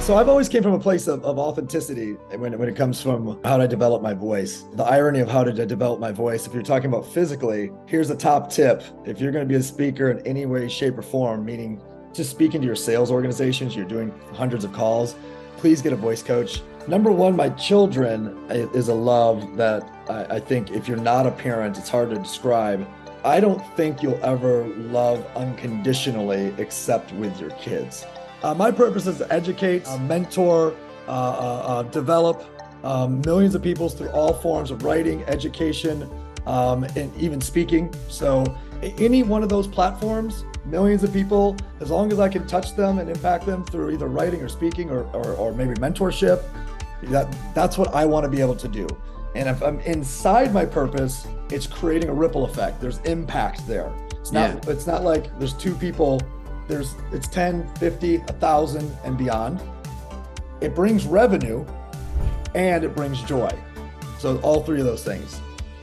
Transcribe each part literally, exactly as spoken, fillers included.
So I've always came from a place of, of authenticity when, when it comes from how to develop my voice. The irony of how to de- develop my voice, if you're talking about physically, here's a top tip. If you're going to be a speaker in any way, shape, or form, meaning just speaking to your sales organizations, you're doing hundreds of calls, please get a voice coach. Number one, my children is a love that I, I think if you're not a parent, it's hard to describe. I don't think you'll ever love unconditionally except with your kids. Uh, my purpose is to educate, uh, mentor, uh, uh, uh, develop um, millions of people through all forms of writing, education, um, and even speaking. So any one of those platforms, millions of people, as long as I can touch them and impact them through either writing or speaking or, or, or maybe mentorship, that, that's what I want to be able to do. And if I'm inside my purpose, it's creating a ripple effect. There's impact there. It's not, yeah. It's not like there's two people. There's it's ten, fifty, a thousand and beyond. It brings revenue and it brings joy. So all three of those things.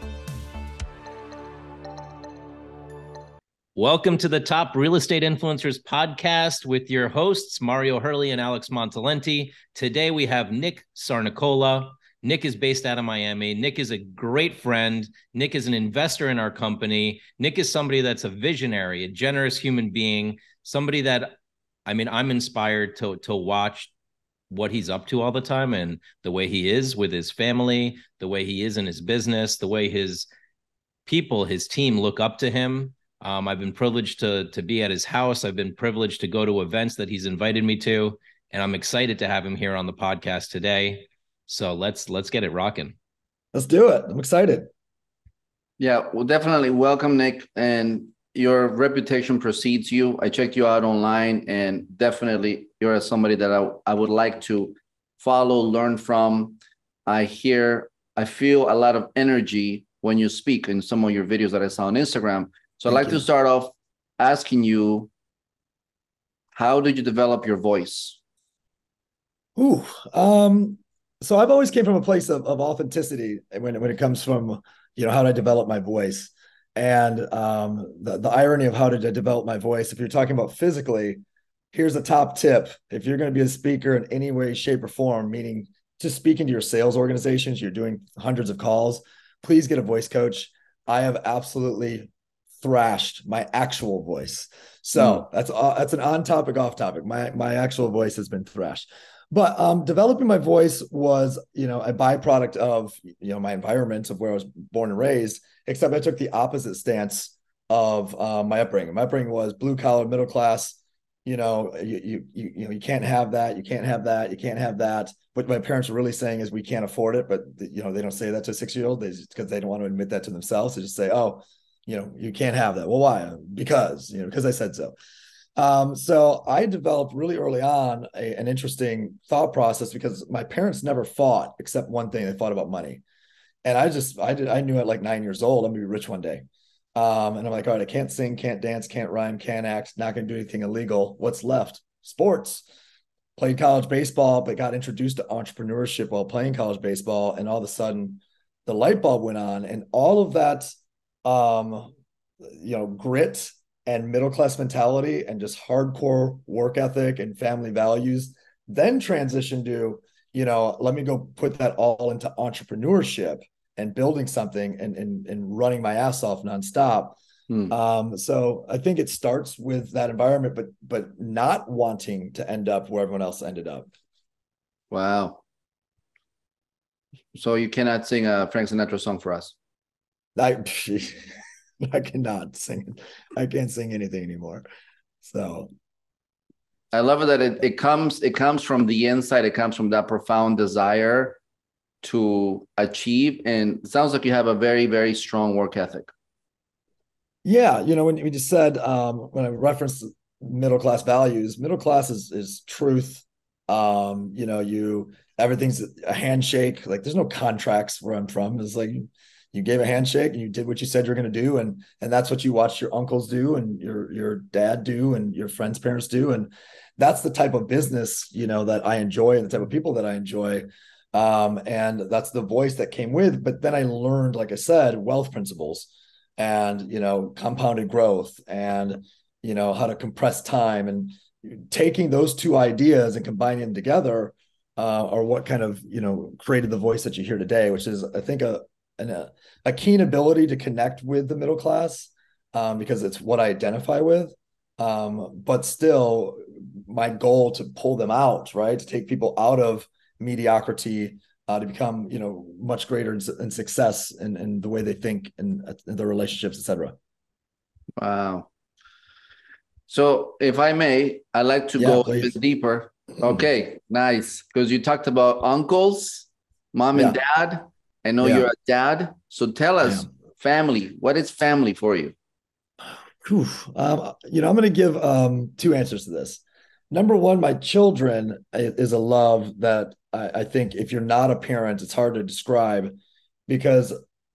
Welcome to the Top Real Estate Influencers podcast with your hosts, Mario Hurley and Alex Montalenti. Today we have Nick Sarnicola. Nick is based out of Miami. Nick is a great friend. Nick is an investor in our company. Nick is somebody that's a visionary, a generous human being, somebody that, I mean, I'm inspired to, to watch what he's up to all the time and the way he is with his family, the way he is in his business, the way his people, his team look up to him. Um, I've been privileged to, to be at his house. I've been privileged to go to events that he's invited me to, and I'm excited to have him here on the podcast today. So let's let's get it rocking. Let's do it. I'm excited. Yeah, well, definitely welcome, Nick. And your reputation precedes you. I checked you out online, and definitely you're somebody that I, I would like to follow, learn from. I hear, I feel a lot of energy when you speak in some of your videos that I saw on Instagram. So I'd like you. to start off asking you, how did you develop your voice? Ooh, um, so I've always came from a place of, of authenticity when, when it comes from, you know, how to develop my voice. And um, the, the irony of how to de- develop my voice, if you're talking about physically, here's a top tip. If you're going to be a speaker in any way, shape, or form, meaning just speaking to your sales organizations, you're doing hundreds of calls, please get a voice coach. I have absolutely thrashed my actual voice. So mm. that's uh, that's an on topic, off topic. My my actual voice has been thrashed. But um, developing my voice was, you know, a byproduct of, you know, my environment of where I was born and raised, except I took the opposite stance of uh, my upbringing. My upbringing was blue collar, middle class. You know, you, you, you, you know, you can't have that. You can't have that. You can't have that. What my parents were really saying is we can't afford it. But, you know, they don't say that to a six-year-old because they don't want to admit that to themselves. They just say, oh, you know, you can't have that. Well, why? Because, you know, because I said so. Um, so I developed really early on a, an interesting thought process because my parents never fought except one thing. They fought about money. And I just, I did, I knew at like nine years old, I'm gonna be rich one day. Um, and I'm like, all right, I can't sing, can't dance, can't rhyme, can't act, not going to do anything illegal. What's left? Sports. Played college baseball, but got introduced to entrepreneurship while playing college baseball. And all of a sudden the light bulb went on, and all of that, um, you know, grit and middle-class mentality and just hardcore work ethic and family values, then transitioned to, you know, let me go put that all into entrepreneurship and building something and, and, and running my ass off nonstop. Hmm. Um, so I think it starts with that environment, but, but not wanting to end up where everyone else ended up. Wow. So you cannot sing a Frank Sinatra song for us? I, I cannot sing. I can't sing anything anymore. So I love it that it, it comes, it comes from the inside. It comes from that profound desire to achieve. And it sounds like you have a very, very strong work ethic. Yeah. You know, when we just said, um, when I referenced middle-class values, middle class is, is truth. Um, you know, you, everything's a handshake. Like there's no contracts where I'm from. It's like, you gave a handshake and you did what you said you're going to do. And, and that's what you watched your uncles do and your, your dad do and your friends' parents do. And that's the type of business, you know, that I enjoy and the type of people that I enjoy. Um, and that's the voice that came with, but then I learned, like I said, wealth principles and, you know, compounded growth and, you know, how to compress time and, taking those two ideas and combining them together uh, are what kind of, you know, created the voice that you hear today, which is, I think, a an, a, a keen ability to connect with the middle class um, because it's what I identify with. Um, but still, my goal to pull them out, right, to take people out of mediocrity, uh, to become, you know, much greater in, in success in, in the way they think and in, in their relationships, et cetera. Wow. So if I may, I'd like to Yeah, go please. a bit deeper. Okay, nice. Because you talked about uncles, mom and Yeah. dad. I know Yeah. you're a dad. So tell us, family, what is family for you? Whew. Um, you know, I'm going to give um, two answers to this. Number one, my children is a love that I, I think if you're not a parent, it's hard to describe, because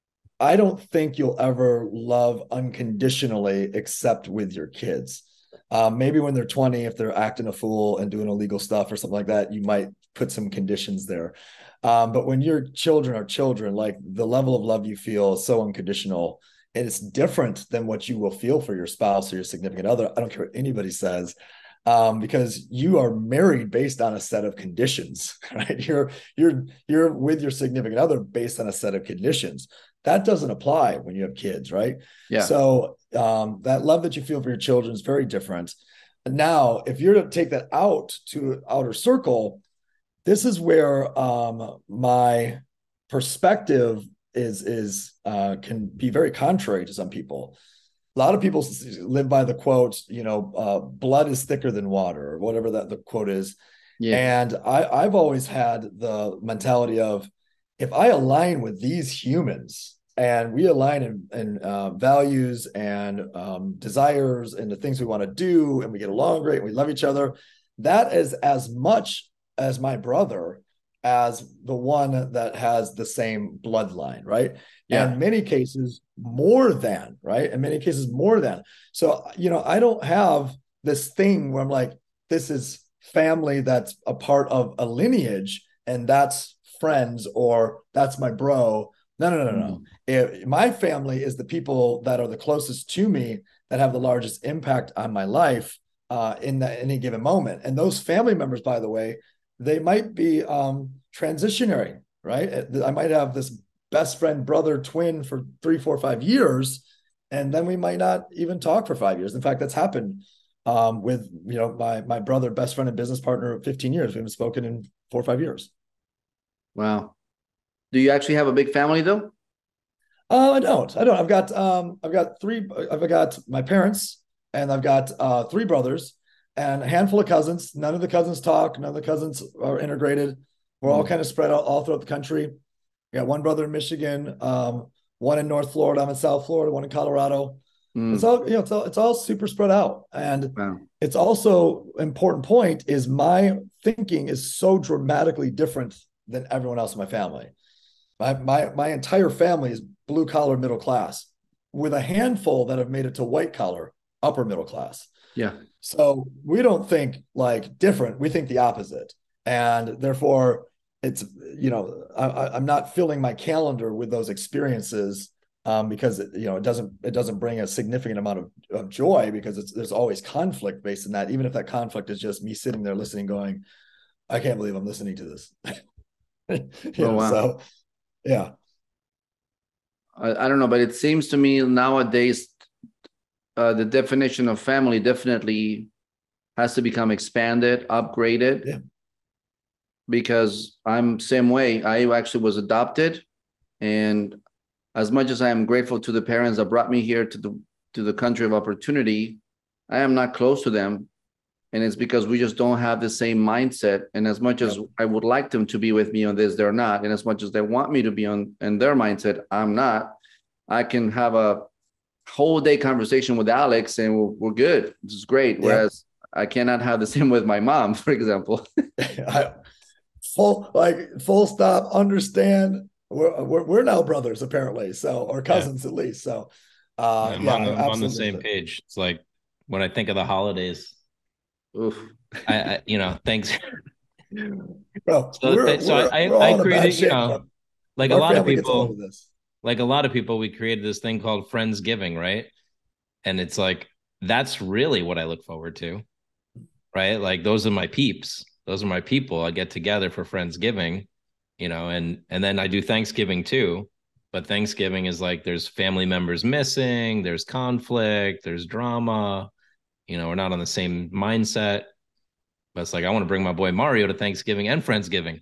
I don't think you'll ever love unconditionally except with your kids. Um, maybe when they're twenty, if they're acting a fool and doing illegal stuff or something like that, you might put some conditions there. Um, but when your children are children, like, the level of love you feel is so unconditional, and it's different than what you will feel for your spouse or your significant other. I don't care what anybody says, um, because you are married based on a set of conditions, right? You're you're you're with your significant other based on a set of conditions. That doesn't apply when you have kids, right? Yeah. So um, that love that you feel for your children is very different. Now, if you're to take that out to outer circle, this is where um, my perspective is is uh, can be very contrary to some people. A lot of people live by the quote, you know, uh, blood is thicker than water, or whatever that the quote is. Yeah. And I, I've always had the mentality of, if I align with these humans and we align in, in uh, values and um, desires and the things we want to do, and we get along great, and we love each other, that is as much as my brother as the one that has the same bloodline, right? Yeah. And in many cases, more than, right? In many cases, more than. So, you know, I don't have this thing where I'm like, this is family that's a part of a lineage, and that's friends, or that's my bro. No, no, no, no, no. It, my family is the people that are the closest to me, that have the largest impact on my life uh, in that any given moment. And those family members, by the way, they might be um, transitionary, right? I might have this best friend, brother, twin for three, four, five years, and then we might not even talk for five years. In fact, that's happened um, with, you know, my my brother, best friend and business partner of fifteen years. We haven't spoken in four or five years. Wow. Do you actually have a big family though? Uh, I don't. I don't. I've got um, I've got three. I've got my parents, and I've got uh, three brothers and a handful of cousins. None of the cousins talk. None of the cousins are integrated. We're all kind of spread out all throughout the country. We got one brother in Michigan, um, one in North Florida, I'm in South Florida, one in Colorado. Mm. It's all, you know, it's all, it's all super spread out. And wow. It's also important point is my thinking is so dramatically different than everyone else in my family. My, my, my entire family is blue collar middle class, with a handful that have made it to white collar upper middle class. Yeah. So we don't think like different. We think the opposite. And therefore it's, you know, I, I'm not filling my calendar with those experiences um, because, it, you know, it doesn't, it doesn't bring a significant amount of, of joy, because it's, there's always conflict based in that, even if that conflict is just me sitting there listening, going, I can't believe I'm listening to this. you oh, know, wow. So, yeah. I, I don't know, but it seems to me nowadays, uh, the definition of family definitely has to become expanded, upgraded. Yeah. Because I'm same way. I actually was adopted, and as much as I am grateful to the parents that brought me here to the to the country of opportunity, I am not close to them, and it's because we just don't have the same mindset. And as much as I would like them to be with me on this, they're not. And as much as they want me to be on in their mindset, I'm not. I can have a whole day conversation with Alex, and we're, we're good. This is great. Yeah. Whereas I cannot have the same with my mom, for example. I, Full like full stop. Understand. We're we're, we're now brothers apparently. So or cousins yeah. at least. So uh, I'm, yeah, on the, I'm on the same page. It's like when I think of the holidays. Oof. I, I you know thanks. Bro, so we're, th- so we're, I we're I created you know bro. like Our a lot of this. people like a lot of people we created this thing called Friendsgiving, right? And it's like that's really what I look forward to. right? Like those are my peeps. Those are my people. I get together for Friendsgiving, you know, and and then I do Thanksgiving too. But Thanksgiving is like there's family members missing, there's conflict, there's drama, you know, we're not on the same mindset. But it's like I want to bring my boy Mario to Thanksgiving and Friendsgiving.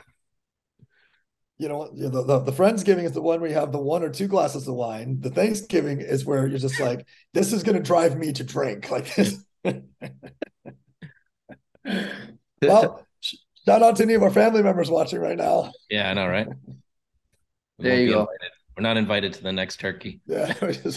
You know, the, the, the Friendsgiving is the one where you have the one or two glasses of wine. The Thanksgiving is where you're just like, this is going to drive me to drink like this. Well, shout out to any of our family members watching right now. Yeah, I know, right? We There you go. Invited. We're not invited to the next turkey. Yeah.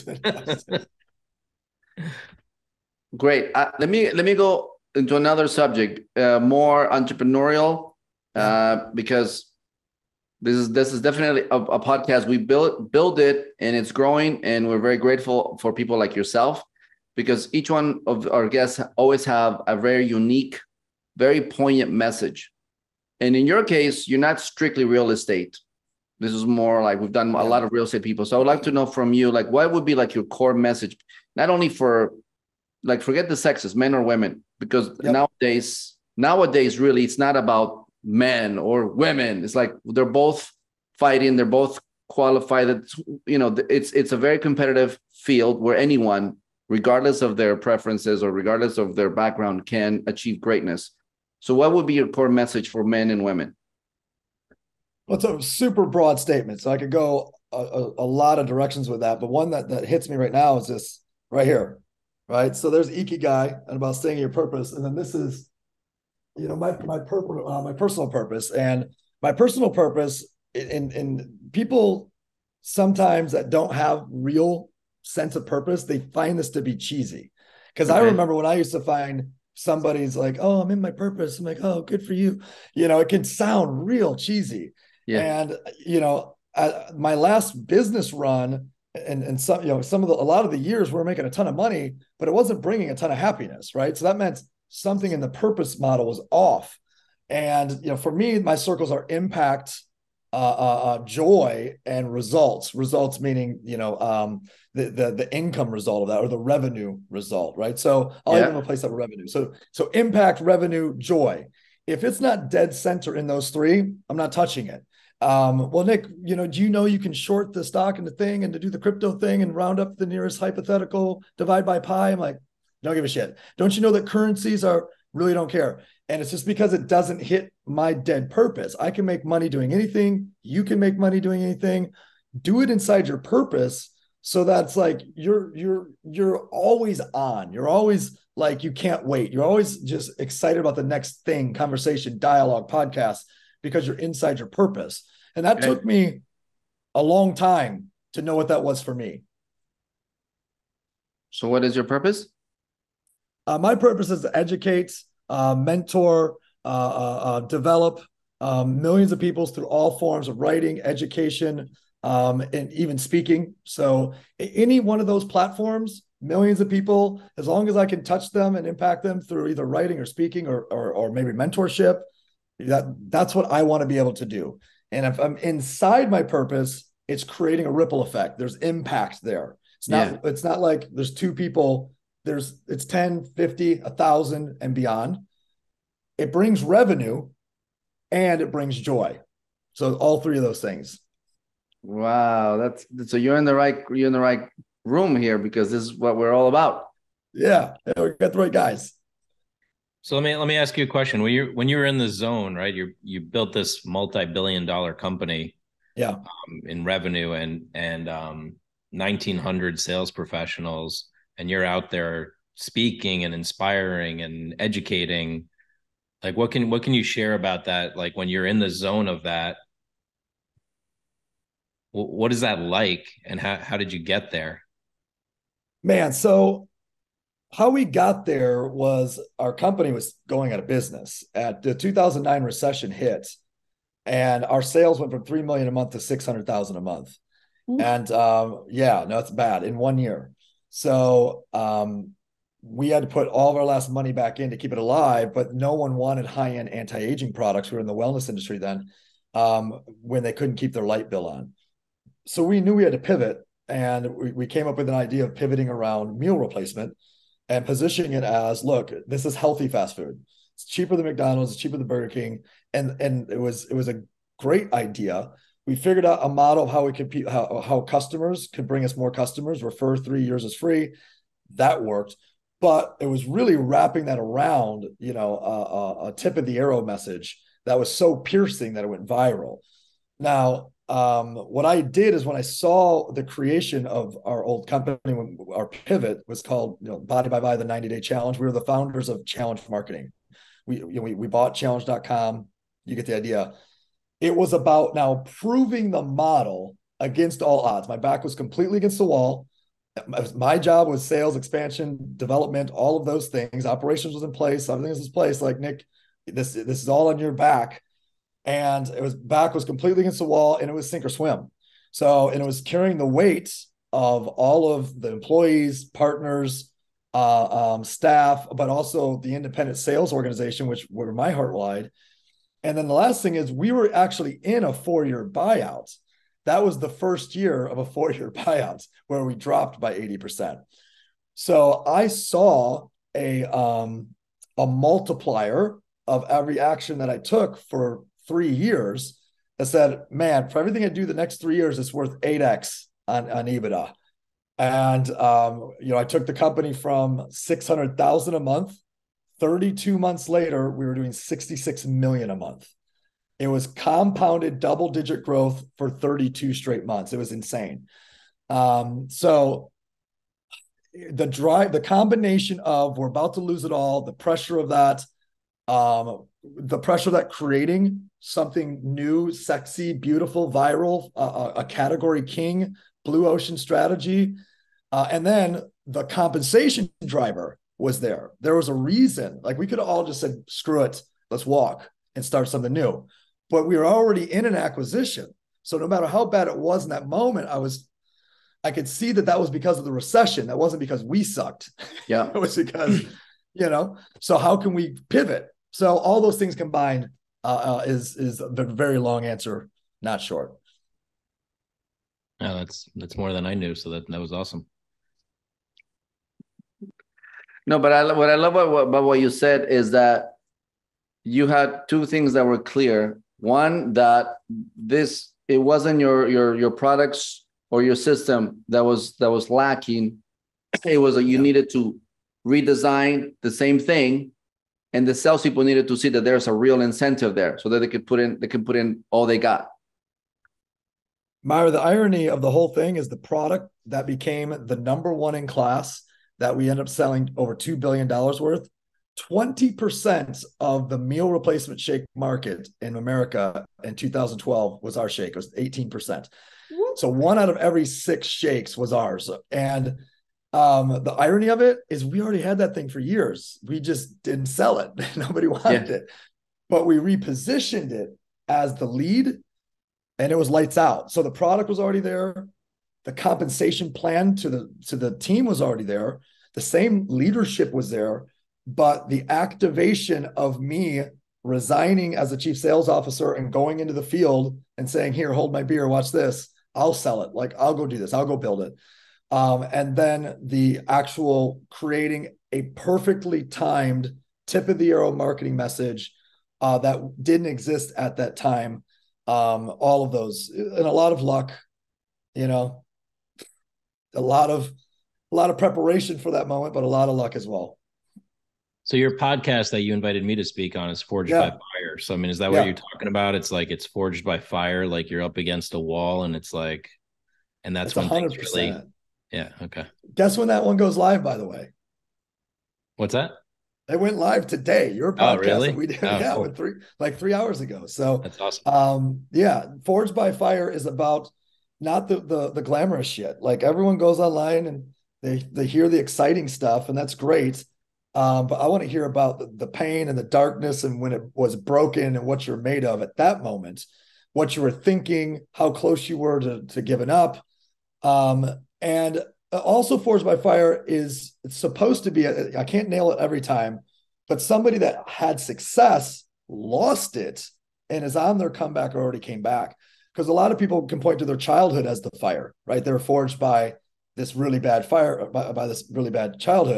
Great. Uh, let me let me go into another subject, uh, more entrepreneurial, uh, because this is this is definitely a, a podcast. We build build it and it's growing, and we're very grateful for people like yourself, because each one of our guests always have a very unique, very poignant message. And in your case, you're not strictly real estate. This is more like we've done a lot of real estate people. So I would like to know from you, like, what would be like your core message, not only for, like, forget the sexes, men or women, because yep. nowadays, nowadays, really, it's not about men or women. It's like they're both fighting. They're both qualified. It's, you know, it's it's a very competitive field where anyone, regardless of their preferences or regardless of their background, can achieve greatness. So what would be your core message for men and women? Well, it's a super broad statement, so I could go a, a, a lot of directions with that. But one that, that hits me right now is this right here, right? So there's Ikigai and about staying in your purpose. And then this is, you know, my my, pur- uh, my personal purpose. And my personal purpose in, in people sometimes that don't have real sense of purpose, they find this to be cheesy. Because okay. I remember when I used to find somebody's like, oh, I'm in my purpose. I'm like, oh, good for you. You know, it can sound real cheesy. Yeah. And, you know, I, my last business run and, and some, you know, some of the, a lot of the years we were making a ton of money, but it wasn't bringing a ton of happiness. Right. So that meant something in the purpose model was off. And, you know, for me, my circles are impact, uh, uh, uh joy, and results. Results meaning, you know, um, the, the, the income result of that, or the revenue result. Right. So I'll yeah. even replace that with revenue. So, so impact, revenue, joy. If it's not dead center in those three, I'm not touching it. Um, well, Nick, you know, do you know you can short the stock and the thing and to do the crypto thing and round up the nearest hypothetical, divide by pi? I'm like, don't give a shit. Don't you know that currencies are, really don't care. And it's just because it doesn't hit my dead purpose. I can make money doing anything. You can make money doing anything. Do it inside your purpose. So that's like, you're, you're, you're always on. You're always like, you can't wait. You're always just excited about the next thing, conversation, dialogue, podcast, because you're inside your purpose. And that okay. took me a long time to know what that was for me. So what is your purpose? Uh, my purpose is to educate, uh, mentor, uh, uh, uh, develop um, millions of people through all forms of writing, education, um, and even speaking. So any one of those platforms, millions of people, as long as I can touch them and impact them through either writing or speaking or, or, or maybe mentorship, that that's what I want to be able to do. And if I'm inside my purpose, it's creating a ripple effect. There's impact there. It's not, yeah. it's not like there's two people, there's it's ten, fifty, a thousand and beyond. It brings revenue and it brings joy. So all three of those things. Wow. That's so you're in the right, you're in the right room here, because this is what we're all about. Yeah. We got the right guys. So let me let me ask you a question. When you when you were in the zone, right? You you built this multi-billion dollar company, yeah, um, in revenue and and um, nineteen hundred sales professionals, and you're out there speaking and inspiring and educating. Like, what can what can you share about that? Like, when you're in the zone of that, what is that like, and how how did you get there? Man, so. How we got there was our company was going out of business. At the two thousand nine recession hit, and our sales went from three million a month to six hundred thousand a month. Mm-hmm. And um, yeah, no, it's bad in one year. So um, we had to put all of our last money back in to keep it alive, but no one wanted high-end anti-aging products. We were in the wellness industry then, um, when they couldn't keep their light bill on. So we knew we had to pivot, and we, we came up with an idea of pivoting around meal replacement. and positioning it as, look, this is healthy fast food. It's cheaper than McDonald's, it's cheaper than Burger King. And, and it was, it was a great idea. We figured out a model of how we could, how, how customers could bring us more customers, refer three years is free. That worked. But it was really wrapping that around, you know, a, a tip of the arrow message that was so piercing that it went viral. Now, um, what I did is when I saw the creation of our old company, when our pivot was called, you know, Body by Body, the ninety day challenge. We were the founders of Challenge Marketing. We, you know, we, we bought challenge dot com. You get the idea. It was about now proving the model against all odds. My back was completely against the wall. My job was sales, expansion, development, all of those things. Operations was in place. Everything was in place. Like, Nick, this, this is all on your back. And it was back was completely against the wall, and it was sink or swim. So, and it was carrying the weight of all of the employees, partners, uh, um, staff, but also the independent sales organization, which were my heart wide. And then the last thing is we were actually in a four-year buyout. That was the first year of a four-year buyout where we dropped by eighty percent. So I saw a, um, a multiplier of every action that I took for three years that said, man, for everything I do the next three years, it's worth eight X on, on EBITDA. And, um, you know, I took the company from six hundred thousand a month. thirty-two months later, we were doing sixty-six million a month. It was compounded double digit growth for thirty-two straight months. It was insane. Um, so the drive, the combination of we're about to lose it all, the pressure of that, um, the pressure of that creating something new, sexy, beautiful, viral, uh, a category king, blue ocean strategy. Uh, and then the compensation driver was there. There was a reason. Like, we could have all just said, screw it, let's walk and start something new. But we were already in an acquisition. So no matter how bad it was in that moment, I was, I could see that that was because of the recession. That wasn't because we sucked. Yeah. It was because, you know, so how can we pivot? So all those things combined uh, uh, is, is the very long answer, not short. Yeah, that's, that's more than I knew. So that, that was awesome. No, but I, what I love about, about what you said is that you had two things that were clear. One, that this, it wasn't your your your products or your system that was that was lacking. It was that you yeah. needed to redesign the same thing, and the salespeople needed to see that there's a real incentive there, so that they could put in they can put in all they got. Myra, the irony of the whole thing is the product that became the number one in class that we end up selling over two billion dollars worth. twenty percent of the meal replacement shake market in America in two thousand twelve was our shake. It was eighteen percent. So one out of every six shakes was ours. And um, the irony of it is we already had that thing for years. We just didn't sell it. Nobody wanted yeah. it. But we repositioned it as the lead, and it was lights out. So the product was already there. The compensation plan to the, to the team was already there. The same leadership was there. But the activation of me resigning as a chief sales officer and going into the field and saying, here, hold my beer, watch this, I'll sell it. Like, I'll go do this. I'll go build it. Um, and then the actual creating a perfectly timed tip of the arrow marketing message uh, that didn't exist at that time. Um, all of those, and a lot of luck, you know, a lot of, a lot of preparation for that moment, but a lot of luck as well. So your podcast that you invited me to speak on is Forged yeah. by Fire. So, I mean, is that what yeah. you're talking about? It's like, it's forged by fire, like you're up against a wall, and it's like, and that's it's when one hundred things percent. really, yeah. Okay. Guess when that one goes live, by the way? What's that? It went live today. Your podcast. Oh, really? We did, oh, yeah, cool. with three, like three hours ago. So that's awesome. Um, yeah. Forged by Fire is about not the, the, the glamorous shit. Like, everyone goes online and they, they hear the exciting stuff, and that's great. Um, but I want to hear about the, the pain and the darkness, and when it was broken, and what you're made of at that moment, what you were thinking, how close you were to, to giving up. Um, and also Forged by Fire is it's supposed to be, a, I can't nail it every time, but somebody that had success, lost it, and is on their comeback or already came back. Because a lot of people can point to their childhood as the fire, right? They were forged by this really bad fire, by, by this really bad childhood.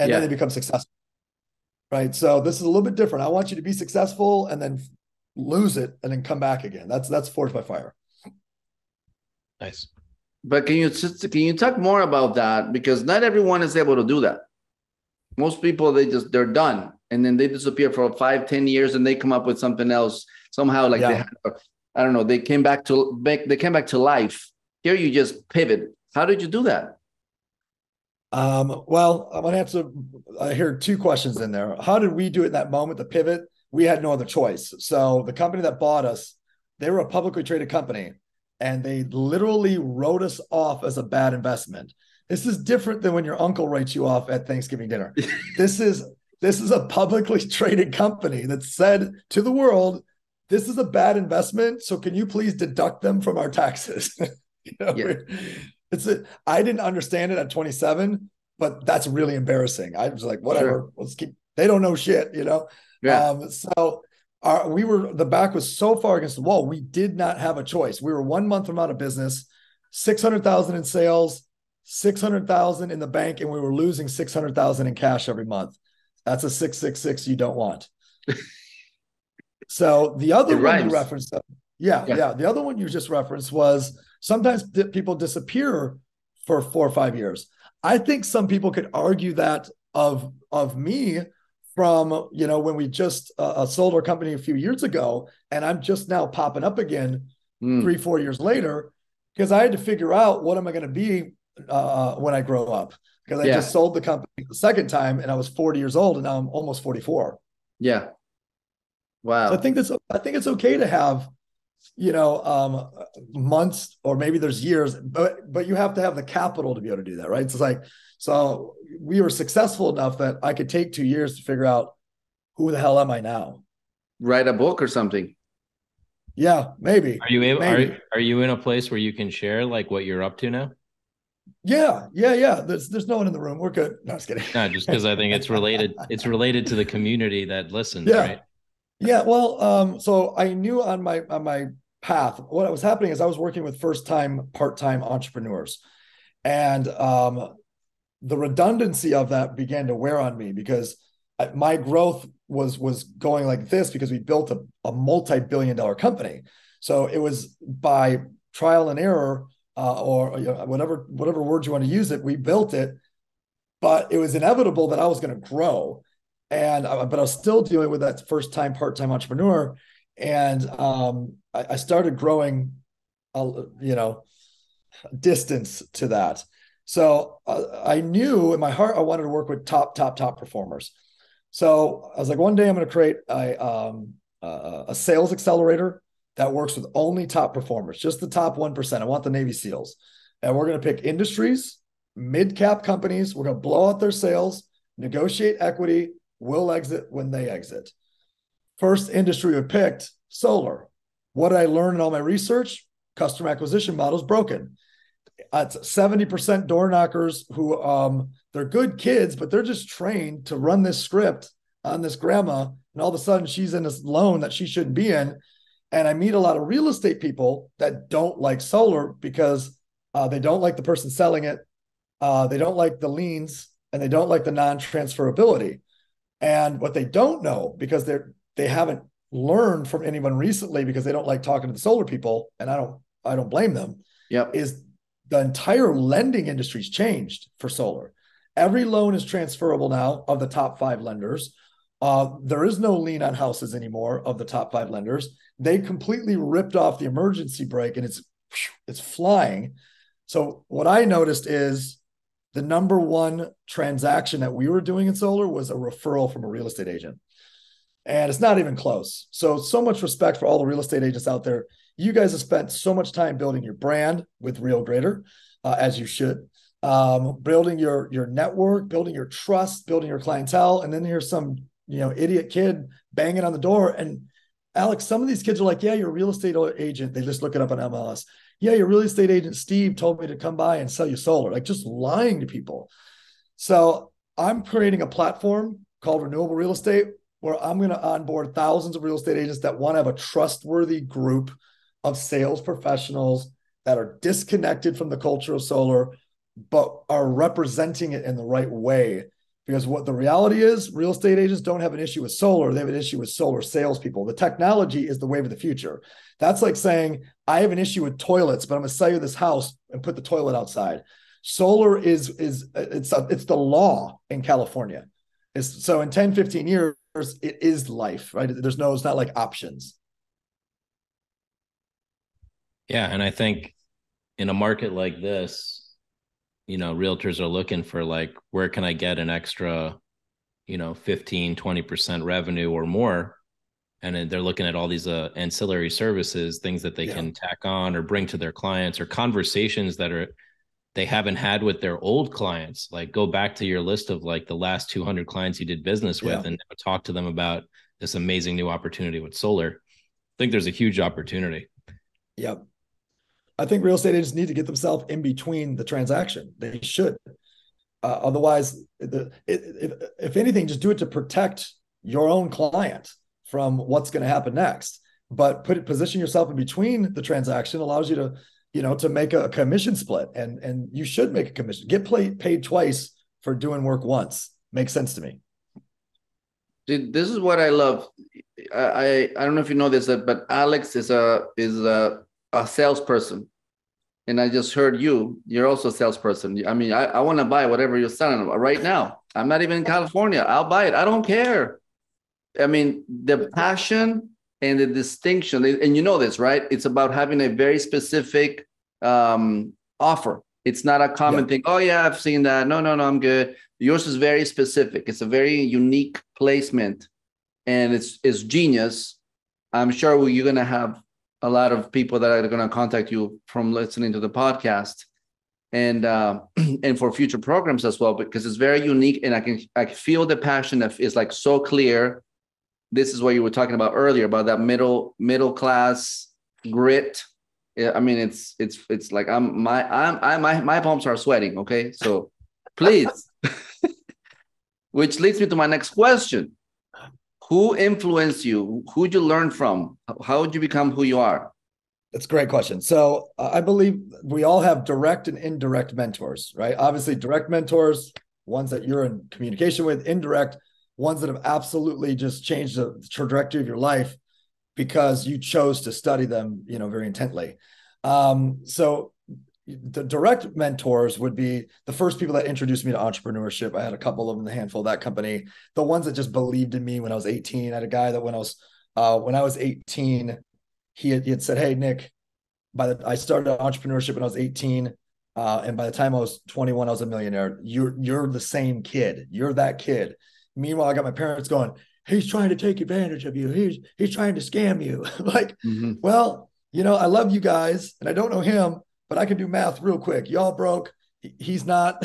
and Yeah. then they become successful. Right. So this is a little bit different. I want you to be successful and then lose it and then come back again. That's that's Forged by Fire. Nice. But can you can you talk more about that? Because not everyone is able to do that. Most people, they just they're done, and then they disappear for five, ten years, and they come up with something else somehow. Like Yeah. they, had, I don't know, they came back to back, they came back to life. Here, you just pivot. How did you do that? Um, well, I'm gonna have to. I hear two questions in there. How did we do it in that moment? The pivot. We had no other choice. So the company that bought us, they were a publicly traded company, and they literally wrote us off as a bad investment. This is different than when your uncle writes you off at Thanksgiving dinner. This is this is a publicly traded company that said to the world, "This is a bad investment. So can you please deduct them from our taxes?" you know, Yeah. It's a, I didn't understand it at twenty-seven, but that's really embarrassing. I was like, whatever, Sure. let's keep. They don't know shit, you know. Yeah. Um, so our, we were the back was so far against the wall. We did not have a choice. We were one month from out of business, six hundred thousand in sales, six hundred thousand in the bank, and we were losing six hundred thousand in cash every month. That's a six six six you don't want. So the other It one you rhymes. referenced, yeah, Yeah. yeah, the other one you just referenced was sometimes di- people disappear for four or five years. I think some people could argue that of of me from, you know, when we just uh, sold our company a few years ago, and I'm just now popping up again Mm. three, four years later, because I had to figure out what am I going to be uh, when I grow up. Because I Yeah. just sold the company the second time, and I was forty years old, and now I'm almost forty-four. Yeah. Wow. So I think that's I think it's okay to have, you know, um, months or maybe there's years, but but you have to have the capital to be able to do that, right? So it's like, so we were successful enough that I could take two years to figure out who the hell am I now? Write a book or something. Yeah, maybe. Are you able? Maybe. Are Are you in a place where you can share like what you're up to now? Yeah, yeah, yeah. There's there's no one in the room. We're good. No, just kidding. No, just because I think it's related. It's related to the community that listens, Yeah. right? Yeah, well, um, so I knew on my on my path, what was happening is I was working with first-time, part-time entrepreneurs. And um, the redundancy of that began to wear on me because I, my growth was was going like this because we built a, a multi-billion dollar company. So it was by trial and error, uh, or you know, whatever whatever word you want to use it, we built it, but it was inevitable that I was going to grow. And but I was still dealing with that first time part-time entrepreneur, and um, I, I started growing, uh, you know, distance to that. So uh, I knew in my heart I wanted to work with top, top, top performers. So I was like, one day I'm going to create a um, uh, a sales accelerator that works with only top performers, just the top one percent. I want the Navy SEALs, and we're going to pick industries, mid-cap companies. We're going to blow out their sales, negotiate equity. We'll exit when they exit. First industry we picked, solar. What did I learn in all my research? Customer acquisition models broken. It's seventy percent door knockers who um, they're good kids, but they're just trained to run this script on this grandma. And all of a sudden she's in this loan that she shouldn't be in. And I meet a lot of real estate people that don't like solar because uh, they don't like the person selling it. Uh, they don't like the liens, and they don't like the non-transferability. And what they don't know, because they're they haven't learned from anyone recently, because they don't like talking to the solar people, and I don't I don't blame them. Yep. Is the entire lending industry's changed for solar. Every loan is transferable now of the top five lenders. Uh, there is no lien on houses anymore of the top five lenders. They completely ripped off the emergency brake, and it's it's flying. So what I noticed is the number one transaction that we were doing in solar was a referral from a real estate agent. And it's not even close. So, so much respect for all the real estate agents out there. You guys have spent so much time building your brand with Real Greater, uh, as you should, um, building your, your network, building your trust, building your clientele. And then here's some, you know, idiot kid banging on the door. And Alex, some of these kids are like, yeah, you're a real estate agent. They just look it up on M L S. Yeah, your real estate agent, Steve, told me to come by and sell you solar, like just lying to people. So I'm creating a platform called Renewable Real Estate, where I'm going to onboard thousands of real estate agents that want to have a trustworthy group of sales professionals that are disconnected from the culture of solar, but are representing it in the right way. Because what the reality is, real estate agents don't have an issue with solar. They have an issue with solar salespeople. The technology is the wave of the future. That's like saying, I have an issue with toilets, but I'm going to sell you this house and put the toilet outside. Solar is, is it's, a, it's the law in California. It's, so in ten, fifteen years, it is life, right? There's no, it's not like options. Yeah. And I think in a market like this, you know, realtors are looking for like, where can I get an extra, you know, fifteen, twenty percent revenue or more? And they're looking at all these uh, ancillary services, things that they yeah. can tack on or bring to their clients, or conversations that are, they haven't had with their old clients. Like, go back to your list of like the last two hundred clients you did business with, yeah. and talk to them about this amazing new opportunity with solar. I think there's a huge opportunity. Yep. I think real estate agents need to get themselves in between the transaction. They should. Uh, otherwise, the, it, if, if anything, just do it to protect your own client from what's going to happen next. But put it, position yourself in between the transaction allows you to, you know, to make a commission split, and and you should make a commission. Get paid paid twice for doing work once. Makes sense to me. Dude, this is what I love. I, I I don't know if you know this, but Alex is a is a a salesperson. And I just heard you, you're also a salesperson. I mean, I, I want to buy whatever you're selling right now. I'm not even in California. I'll buy it. I don't care. I mean, the passion and the distinction, and you know this, right? It's about having a very specific um, offer. It's not a common yeah. thing. Oh yeah, I've seen that. No, no, no, I'm good. Yours is very specific. It's a very unique placement, and it's, it's genius. I'm sure you're going to have a lot of people that are going to contact you from listening to the podcast, and uh, and for future programs as well, because it's very unique, and I can I can feel the passion that is like so clear. This is what you were talking about earlier, about that middle middle class grit. Yeah, I mean, it's it's it's like I'm my I'm I my my palms are sweating. Okay, so please, which leads me to my next question. Who influenced you? Who'd you learn from? How did you become who you are? That's a great question. So uh, I believe we all have direct and indirect mentors, right? Obviously, direct mentors, ones that you're in communication with; indirect, ones that have absolutely just changed the trajectory of your life because you chose to study them, you know, very intently. Um, so the direct mentors would be the first people that introduced me to entrepreneurship. I had a couple of them, a handful of that company. The ones that just believed in me when I was eighteen. I had a guy that when I was uh, when I was eighteen, he had, he had said, "Hey, Nick, by the I started entrepreneurship when I was eighteen, uh, and by the time I was twenty-one, I was a millionaire. You're you're the same kid. You're that kid." Meanwhile, I got my parents going, "He's trying to take advantage of you. He's he's trying to scam you." Like, mm-hmm. Well, you know, I love you guys, and I don't know him, but I can do math real quick. Y'all broke. He's not.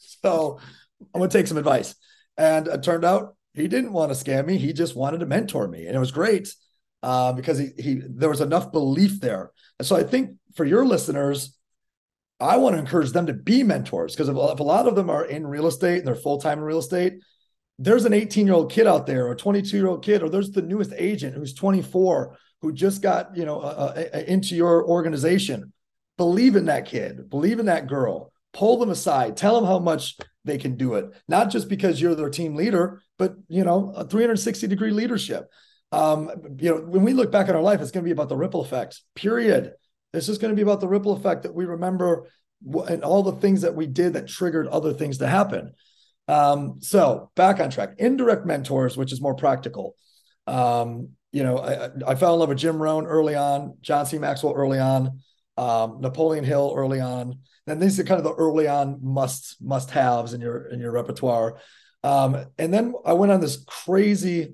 So I'm going to take some advice. And it turned out he didn't want to scam me. He just wanted to mentor me. And it was great uh, because he, he there was enough belief there. And so I think for your listeners, I want to encourage them to be mentors, because if, if a lot of them are in real estate and they're full-time in real estate, there's an eighteen-year-old kid out there, or a twenty-two-year-old kid, or there's the newest agent who's twenty-four who just got, you know, uh, uh, into your organization. Believe in that kid, believe in that girl, pull them aside, tell them how much they can do it. Not just because you're their team leader, but, you know, a three hundred sixty degree leadership. Um, you know, when we look back on our life, it's going to be about the ripple effect, period. It's just going to be about the ripple effect that we remember and all the things that we did that triggered other things to happen. Um, so back on track, indirect mentors, which is more practical. Um, you know, I, I fell in love with Jim Rohn early on, John C. Maxwell early on, um, Napoleon Hill early on. And these are kind of the early on must, must haves in your, in your repertoire. Um, and then I went on this crazy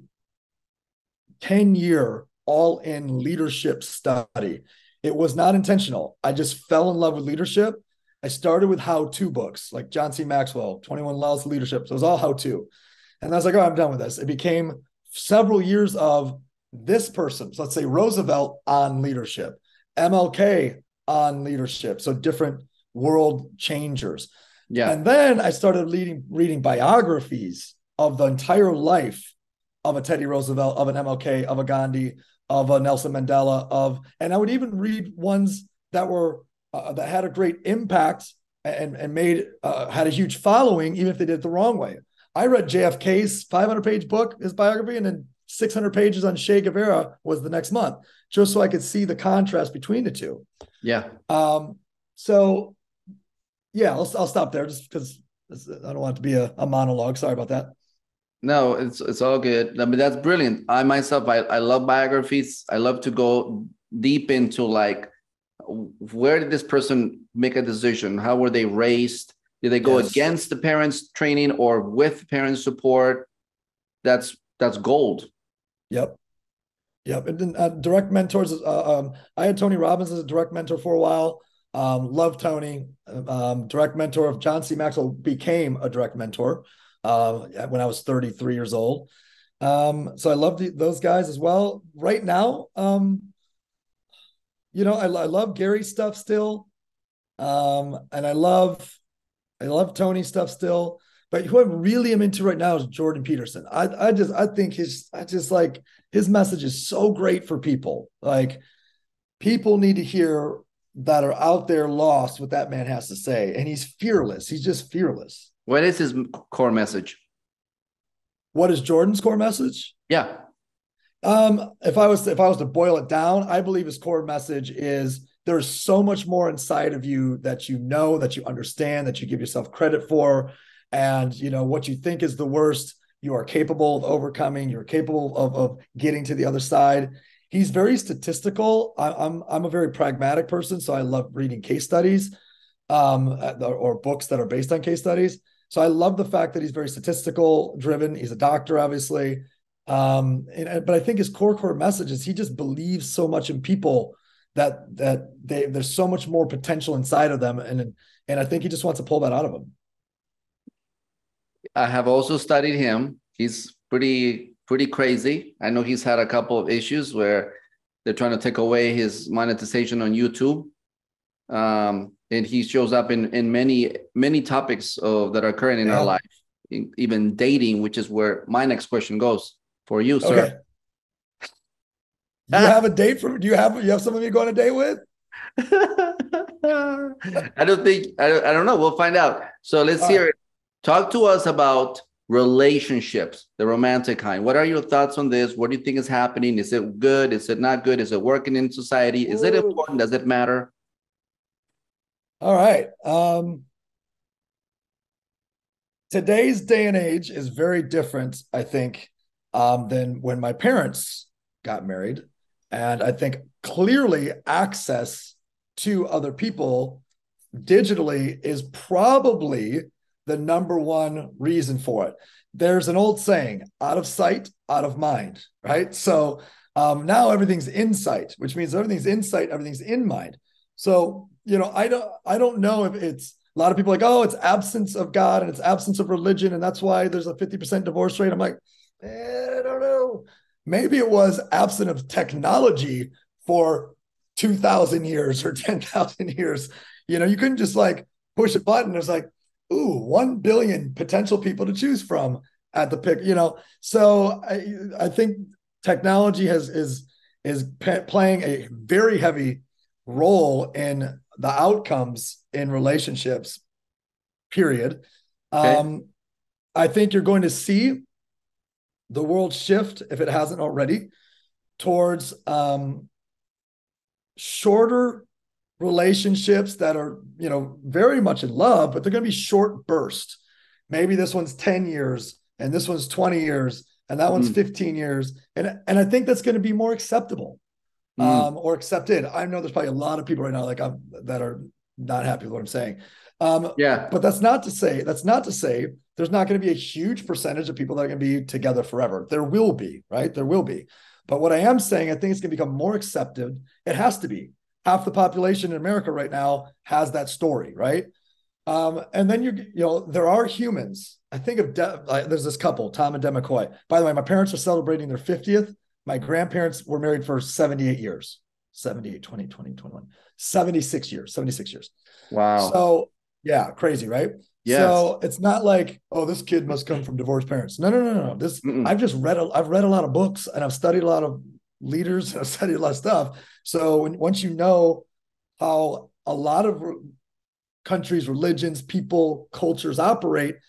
ten year all in leadership study. It was not intentional. I just fell in love with leadership. I started with how-to books like John C. Maxwell, twenty-one Laws of Leadership. So it was all how-to. And I was like, oh, I'm done with this. It became several years of this person. So let's say Roosevelt on leadership, M L K on leadership. So different world changers. Yeah. And then I started reading, reading biographies of the entire life of a Teddy Roosevelt, of an M L K, of a Gandhi, of a Nelson Mandela, of, and I would even read ones that were, uh, that had a great impact and, and made, uh, had a huge following, even if they did it the wrong way. I read J F K's five hundred page book, his biography, and then six hundred pages on Che Guevara was the next month, just so I could see the contrast between the two. Yeah. Um, so yeah, I'll, I'll stop there just because I don't want it to be a, a monologue. Sorry about that. No, it's it's all good. I mean, that's brilliant. I myself, I, I love biographies. I love to go deep into like, where did this person make a decision? How were they raised? Did they go yes. against the parents' training or with parents' support? That's that's gold. Yep. Yep. And then uh, direct mentors. Uh, um, I had Tony Robbins as a direct mentor for a while. Um, love Tony. Um, direct mentor of John C. Maxwell, became a direct mentor uh, when I was thirty-three years old. Um, so I love the, those guys as well. Right now, um, you know, I, I love Gary's stuff still. Um, and I love, I love Tony's stuff still. But who I really am into right now is Jordan Peterson. I, I just, I think his, I just like his message is so great for people. Like, people need to hear that are out there lost what that man has to say. And he's fearless. He's just fearless. What is his core message? What is Jordan's core message? Yeah. Um, if I was, if I was to boil it down, I believe his core message is there's so much more inside of you that you know, that you understand, that you give yourself credit for. And, you know, what you think is the worst, you are capable of overcoming. You're capable of, of getting to the other side. He's very statistical. I, I'm I'm a very pragmatic person, so I love reading case studies um, or, or books that are based on case studies. So I love the fact that he's very statistical driven. He's a doctor, obviously. Um, and, but I think his core core message is he just believes so much in people that that they, there's so much more potential inside of them. And, and I think he just wants to pull that out of them. I have also studied him. He's pretty, pretty crazy. I know he's had a couple of issues where they're trying to take away his monetization on YouTube. Um, and he shows up in, in many, many topics of, that are current in yeah. our life, in, even dating, which is where my next question goes for you, sir. Okay. You have a date for, do you have, you have someone you go on a date with? I don't think, I don't, I don't know. We'll find out. So let's All hear right. it. Talk to us about relationships, the romantic kind. What are your thoughts on this? What do you think is happening? Is it good? Is it not good? Is it working in society? Is Ooh. it important? Does it matter? All right. Um, today's day and age is very different, I think, um, than when my parents got married. And I think clearly access to other people digitally is probably the number one reason for it. There's an old saying, out of sight, out of mind, right? So um, now everything's in sight, which means everything's in sight, everything's in mind. So, you know, I don't, I don't know if it's, a lot of people are like, oh, it's absence of God and it's absence of religion. And that's why there's a fifty percent divorce rate. I'm like, eh, I don't know. Maybe it was absent of technology for two thousand years or ten thousand years. You know, you couldn't just like push a button. It's like, ooh, one billion potential people to choose from at the pick, you know? So I, I think technology has, is, is pe- playing a very heavy role in the outcomes in relationships, period. Okay. Um, I think you're going to see the world shift, if it hasn't already, towards um, shorter relationships that are, you know, very much in love, but they're going to be short bursts. Maybe this one's ten years and this one's twenty years and that one's mm. fifteen years. And, and I think that's going to be more acceptable mm. um, or accepted. I know there's probably a lot of people right now like I'm, that are not happy with what I'm saying. Um, yeah. But that's not to say, that's not to say there's not going to be a huge percentage of people that are going to be together forever. There will be, right? There will be. But what I am saying, I think it's going to become more accepted. It has to be. Half the population in America right now has that story, right? Um, and then you, you know, there are humans. I think of De- like, there's this couple, Tom and Deb McCoy. By the way, my parents are celebrating their fiftieth. My grandparents were married for seventy-eight years, seventy-eight, twenty, twenty, twenty-one, seventy-six years, seventy-six years. Wow. So yeah, crazy, right? Yes. So it's not like, oh, this kid must come from divorced parents. No, no, no, no. This Mm-mm. I've just read. A, I've read a lot of books and I've studied a lot of leaders. I've studied a lot of stuff. So when, once you know how a lot of re- countries, religions, people, cultures operate,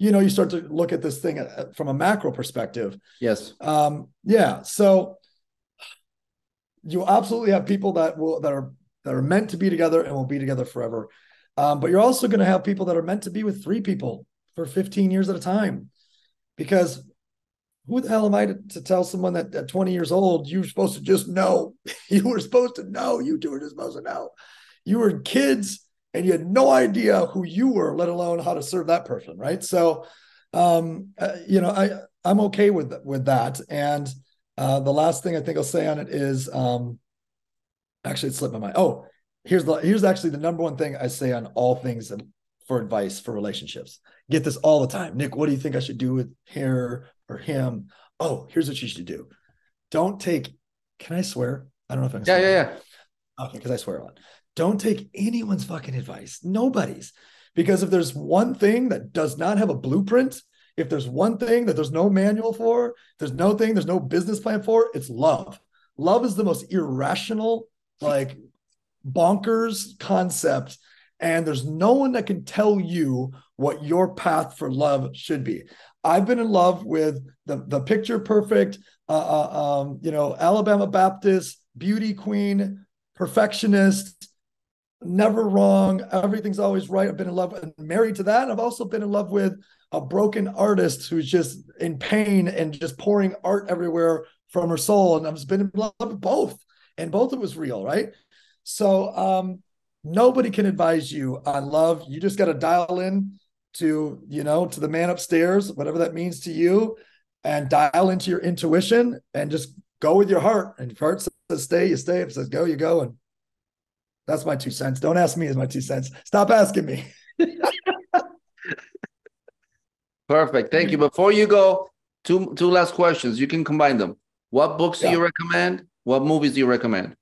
you know, you start to look at this thing from a macro perspective. Yes. Um, yeah. So you absolutely have people that will that are that are meant to be together and will be together forever. Um, but you're also going to have people that are meant to be with three people for fifteen years at a time. Because who the hell am I to, to tell someone that at twenty years old, you're supposed to just know? You were supposed to know. You two were just supposed to know. You were kids and you had no idea who you were, let alone how to serve that person, right? So, um, uh, you know, I, I'm okay with, with that. And uh, the last thing I think I'll say on it is, um, actually it slipped my mind. Oh, here's the, here's actually the number one thing I say on all things for advice for relationships. Get this all the time. Nick, what do you think I should do with her or him? Oh, here's what you should do. Don't take, can I swear? I don't know if I can Yeah, swear. yeah, yeah. Okay, because I swear a lot. Don't take anyone's fucking advice. Nobody's. Because if there's one thing that does not have a blueprint, if there's one thing that there's no manual for, there's no thing, there's no business plan for, it's love. Love is the most irrational, like bonkers concept. And there's no one that can tell you what your path for love should be. I've been in love with the, the picture perfect, uh, uh, um, you know, Alabama Baptist, beauty queen, perfectionist, never wrong. Everything's always right. I've been in love and married to that. I've also been in love with a broken artist who's just in pain and just pouring art everywhere from her soul. And I've been in love with both, and both of it was real, right? So um, nobody can advise you on love. You just got to dial in to, you know, to the man upstairs, whatever that means to you, and dial into your intuition and just go with your heart. And if your heart says stay, you stay. If it says go, you go. And that's my two cents. Don't ask me as my two cents. Stop asking me. Perfect. Thank you. Before you go, two two last questions. You can combine them. What books do Yeah. you recommend? What movies do you recommend?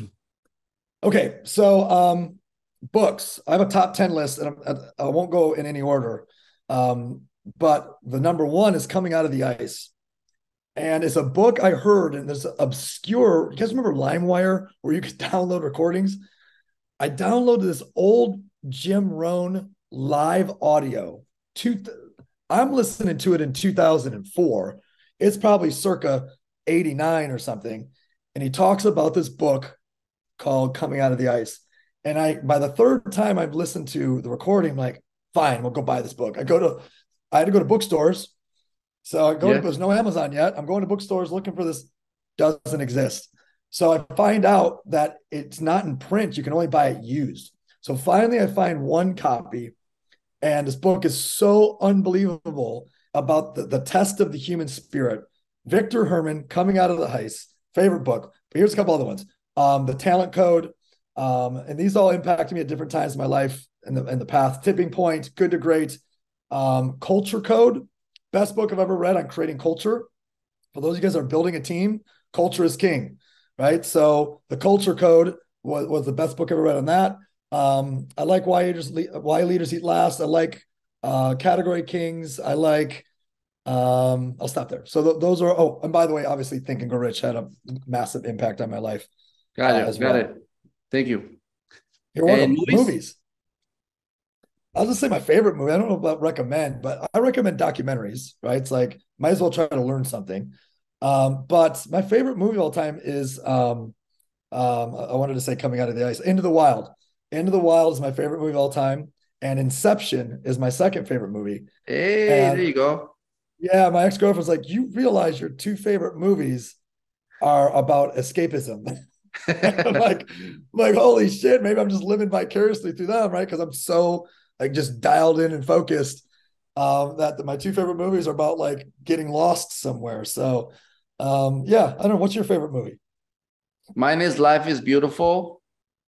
Okay, so um, books. I have a top ten list, and I'm, I won't go in any order. Um, but the number one is Coming Out of the Ice. And it's a book I heard, and there's obscure, you guys remember LimeWire, where you could download recordings? I downloaded this old Jim Rohn live audio. Two, I'm listening to it in two thousand four. It's probably circa eighty-nine or something. And he talks about this book called Coming Out of the Ice. And I, by the third time I've listened to the recording, I'm like, fine, we'll go buy this book. I go to, I had to go to bookstores. So I go Yeah. to, there's no Amazon yet. I'm going to bookstores looking for this. Doesn't exist. So I find out that it's not in print. You can only buy it used. So finally I find one copy, and this book is so unbelievable about the, the test of the human spirit. Victor Herman, Coming Out of the Ice, favorite book. But here's a couple other ones. Um, the Talent Code. Um, and these all impacted me at different times in my life and the, and the path. Tipping Point, Good to Great. Um, Culture Code, best book I've ever read on creating culture. For those of you guys that are building a team, culture is king, right? So the Culture Code was, was the best book I ever read on that. Um, I like Why Leaders, Why Leaders Eat Last. I like uh, Category Kings. I like, um, I'll stop there. So th- those are, oh, and by the way, obviously Think and Grow Rich had a massive impact on my life. Got uh, it. as Got well. it. Thank you. You're welcome. And movies? Movies. I'll just say my favorite movie. I don't know about recommend, but I recommend documentaries, right? It's like, might as well try to learn something. Um, but my favorite movie of all time is, um, um, I wanted to say Coming Out of the Ice, Into the Wild. Into the Wild is my favorite movie of all time. And Inception is my second favorite movie. Hey, And there you go. yeah, my ex-girlfriend's like, you realize your two favorite movies are about escapism. I'm like, I'm like, holy shit, maybe I'm just living vicariously through them, right? Because I'm so like just dialed in and focused um, that the, my two favorite movies are about like getting lost somewhere. So um, yeah, I don't know. What's your favorite movie? Mine is Life is Beautiful.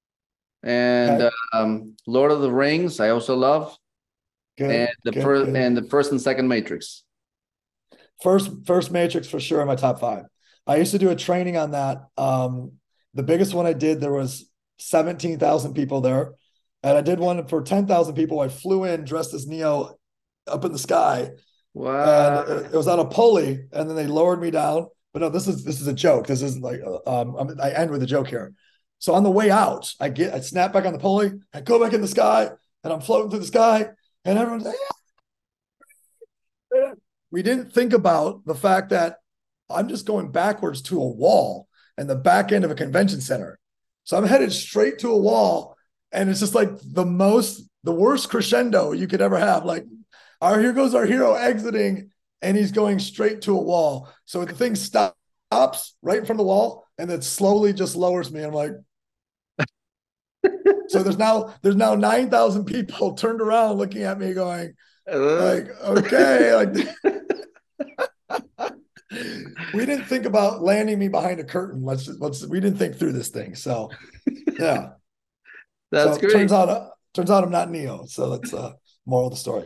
And Okay. um, Lord of the Rings, I also love. Good, and the good, first good. and the first and second Matrix. First, first Matrix for sure in my top five. I used to do a training on that. Um, the biggest one I did, there was seventeen thousand people there. And I did one for ten thousand people. I flew in dressed as Neo up in the sky. Wow. And it was on a pulley, and then they lowered me down. But no, this is this is a joke. This is like um, I'm, I end with a joke here. So on the way out, I get I snap back on the pulley, I go back in the sky, and I'm floating through the sky, and everyone's like, we didn't think about the fact that I'm just going backwards to a wall and the back end of a convention center. So I'm headed straight to a wall, and it's just like the most, the worst crescendo you could ever have. Like, our here goes our hero exiting, and he's going straight to a wall. So the thing stop, stops right in front of the wall, and then slowly just lowers me. I'm like, so there's now there's now nine thousand people turned around looking at me, going, like, okay, like. We didn't think about landing me behind a curtain. Let's just, let's we didn't think through this thing. So yeah, that's so great. Turns out, uh, turns out I'm not Neo. So that's uh, moral of the story.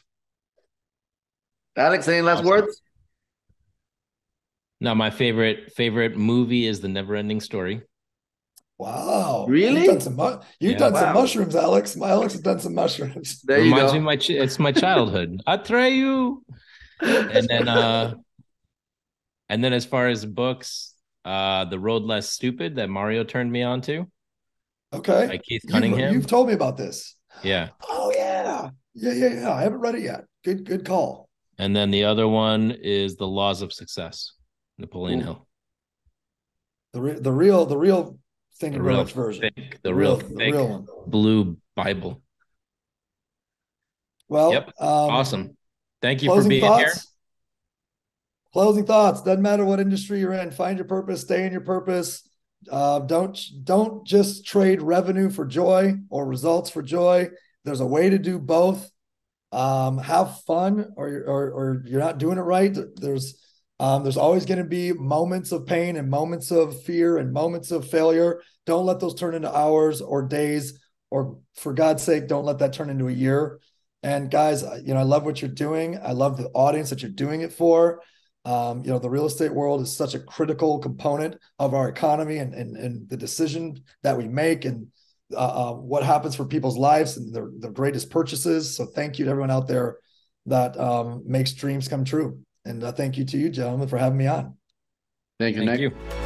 Alex, any last awesome. words? No, my favorite favorite movie is The Never-Ending Story. Wow, really? You've done some, mu- you've Yeah. done Wow. some mushrooms, Alex. My Alex has done some mushrooms. There you Reminds go. me of my ch- it's my childhood. Atreyu. And then uh and then as far as books, uh The Road Less Stupid that Mario turned me on to. Okay, By Keith you've, Cunningham. you've told me about this. Yeah. Oh yeah, yeah, yeah, yeah. I haven't read it yet. Good, good call. And then the other one is The Laws of Success, Napoleon Ooh. Hill. The re- the real the real Think and The Grow real Rich version. thick, the real the thick real one. blue Bible. Well, Yep. um, Awesome. Thank you for closing being thoughts. here. Closing thoughts. Doesn't matter what industry you're in. Find your purpose. Stay in your purpose. Uh, don't don't just trade revenue for joy or results for joy. There's a way to do both. Um, have fun, or, or or you're not doing it right. There's um, there's always going to be moments of pain and moments of fear and moments of failure. Don't let those turn into hours or days, or for God's sake, don't let that turn into a year. And guys, you know, I love what you're doing. I love the audience that you're doing it for. Um, you know, the real estate world is such a critical component of our economy and, and, and the decision that we make and uh, uh, what happens for people's lives and their, their greatest purchases. So thank you to everyone out there that um, makes dreams come true. And uh, thank you to you, gentlemen, for having me on. Thank you, Thank Nick. you.